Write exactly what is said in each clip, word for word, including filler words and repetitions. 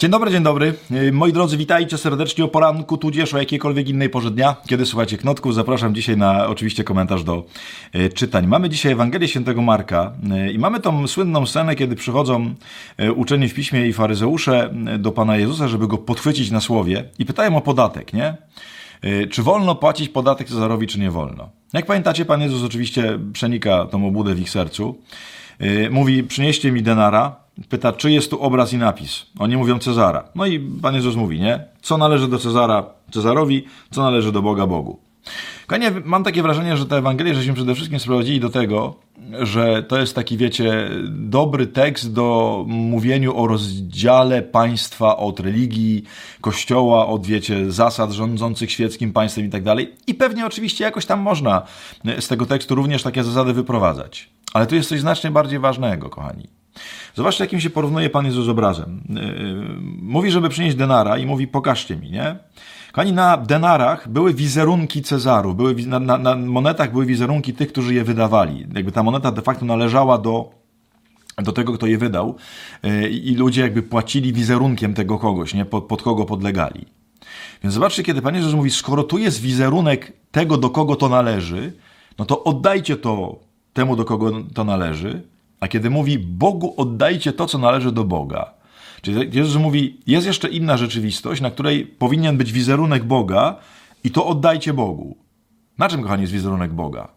Dzień dobry, dzień dobry. Moi drodzy, witajcie serdecznie o poranku, tudzież o jakiejkolwiek innej porze dnia, kiedy słuchacie Knotków. Zapraszam dzisiaj na oczywiście komentarz do e, czytań. Mamy dzisiaj Ewangelię Świętego Marka e, i mamy tą słynną scenę, kiedy przychodzą e, uczeni w piśmie i faryzeusze e, do Pana Jezusa, żeby go podchwycić na słowie i pytają o podatek, nie? E, czy wolno płacić podatek Cezarowi, czy nie wolno? Jak pamiętacie, Pan Jezus oczywiście przenika tą obłudę w ich sercu. E, mówi, przynieście mi denara. Pyta, czy jest tu obraz i napis. Oni mówią Cezara. No i Pan Jezus mówi, nie? Co należy do Cezara Cezarowi, co należy do Boga Bogu. Kochanie, mam takie wrażenie, że te Ewangelie żeśmy przede wszystkim sprowadzili do tego, że to jest taki, wiecie, dobry tekst do mówieniu o rozdziale państwa od religii, kościoła, od, wiecie, zasad rządzących świeckim państwem i tak dalej. I pewnie oczywiście jakoś tam można z tego tekstu również takie zasady wyprowadzać. Ale tu jest coś znacznie bardziej ważnego, kochani. Zobaczcie, jakim się porównuje Pan Jezus z obrazem. Mówi, żeby przynieść denara i mówi, pokażcie mi, nie? Kochani, na denarach były wizerunki Cezaru, były, na, na, na monetach były wizerunki tych, którzy je wydawali. Jakby ta moneta de facto należała do, do tego, kto je wydał i ludzie jakby płacili wizerunkiem tego kogoś, nie? Pod, pod kogo podlegali. Więc zobaczcie, kiedy Pan Jezus mówi, skoro tu jest wizerunek tego, do kogo to należy, no to oddajcie to temu, do kogo to należy. A kiedy mówi, Bogu oddajcie to, co należy do Boga. Czyli Jezus mówi, jest jeszcze inna rzeczywistość, na której powinien być wizerunek Boga i to oddajcie Bogu. Na czym, kochani, jest wizerunek Boga?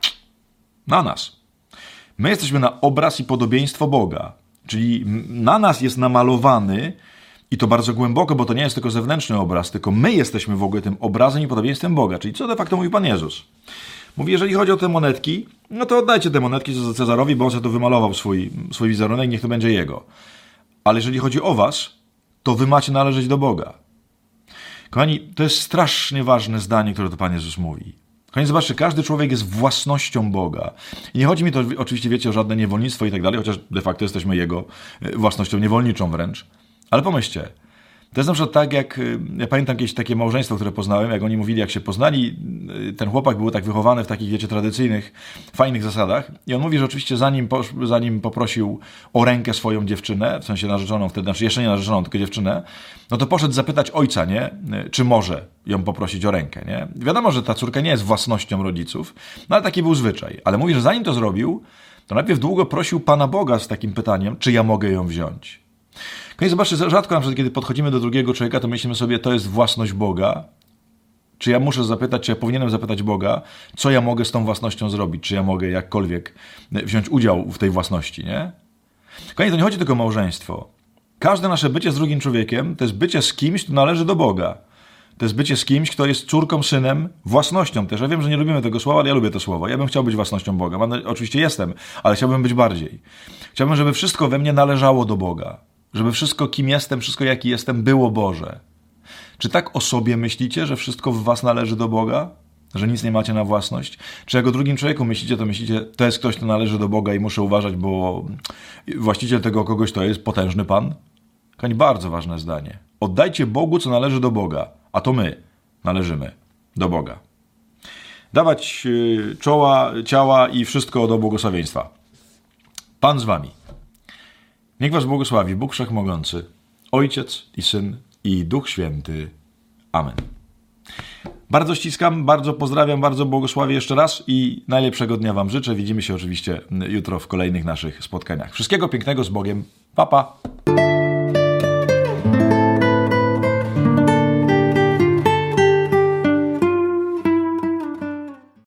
Na nas. My jesteśmy na obraz i podobieństwo Boga. Czyli na nas jest namalowany, i to bardzo głęboko, bo to nie jest tylko zewnętrzny obraz, tylko my jesteśmy w ogóle tym obrazem i podobieństwem Boga. Czyli co de facto mówi Pan Jezus? Mówi, jeżeli chodzi o te monetki, no to oddajcie te monetki Cezarowi, bo on sobie tu wymalował swój, swój wizerunek, niech to będzie jego. Ale jeżeli chodzi o was, to wy macie należeć do Boga. Kochani, to jest strasznie ważne zdanie, które to Pan Jezus mówi. Kochani, zobaczcie, każdy człowiek jest własnością Boga. I nie chodzi mi to oczywiście, wiecie, o żadne niewolnictwo i tak dalej, chociaż de facto jesteśmy jego własnością niewolniczą wręcz. Ale pomyślcie, to jest na przykład tak, jak ja pamiętam jakieś takie małżeństwo, które poznałem, jak oni mówili, jak się poznali, ten chłopak był tak wychowany w takich, wiecie, tradycyjnych, fajnych zasadach i on mówi, że oczywiście zanim, zanim poprosił o rękę swoją dziewczynę, w sensie narzeczoną wtedy, znaczy jeszcze nie narzeczoną, tylko dziewczynę, no to poszedł zapytać ojca, nie, czy może ją poprosić o rękę, nie. Wiadomo, że ta córka nie jest własnością rodziców, no ale taki był zwyczaj. Ale mówi, że zanim to zrobił, to najpierw długo prosił Pana Boga z takim pytaniem, czy ja mogę ją wziąć. No i zobaczcie, rzadko na przykład, kiedy podchodzimy do drugiego człowieka, to myślimy sobie, to jest własność Boga. Czy ja muszę zapytać, czy ja powinienem zapytać Boga, co ja mogę z tą własnością zrobić? Czy ja mogę jakkolwiek wziąć udział w tej własności, nie? Kochani, to nie chodzi tylko o małżeństwo. Każde nasze bycie z drugim człowiekiem to jest bycie z kimś, kto należy do Boga. To jest bycie z kimś, kto jest córką, synem, własnością też. Ja wiem, że nie lubimy tego słowa, ale ja lubię to słowo. Ja bym chciał być własnością Boga. Mam, oczywiście jestem, ale chciałbym być bardziej. Chciałbym, żeby wszystko we mnie należało do Boga. Żeby wszystko, kim jestem, wszystko, jaki jestem, było Boże. Czy tak o sobie myślicie, że wszystko w was należy do Boga? Że nic nie macie na własność? Czy jak o drugim człowieku myślicie, to myślicie, to jest ktoś, kto należy do Boga i muszę uważać, bo właściciel tego kogoś to jest potężny Pan? Kochani, bardzo ważne zdanie. Oddajcie Bogu, co należy do Boga, a to my należymy do Boga. Dawać czoła, ciała i wszystko do błogosławieństwa. Pan z wami. Niech was błogosławi Bóg Wszechmogący, Ojciec i Syn i Duch Święty. Amen. Bardzo ściskam, bardzo pozdrawiam, bardzo błogosławię jeszcze raz i najlepszego dnia wam życzę. Widzimy się oczywiście jutro w kolejnych naszych spotkaniach. Wszystkiego pięknego z Bogiem. Pa, pa.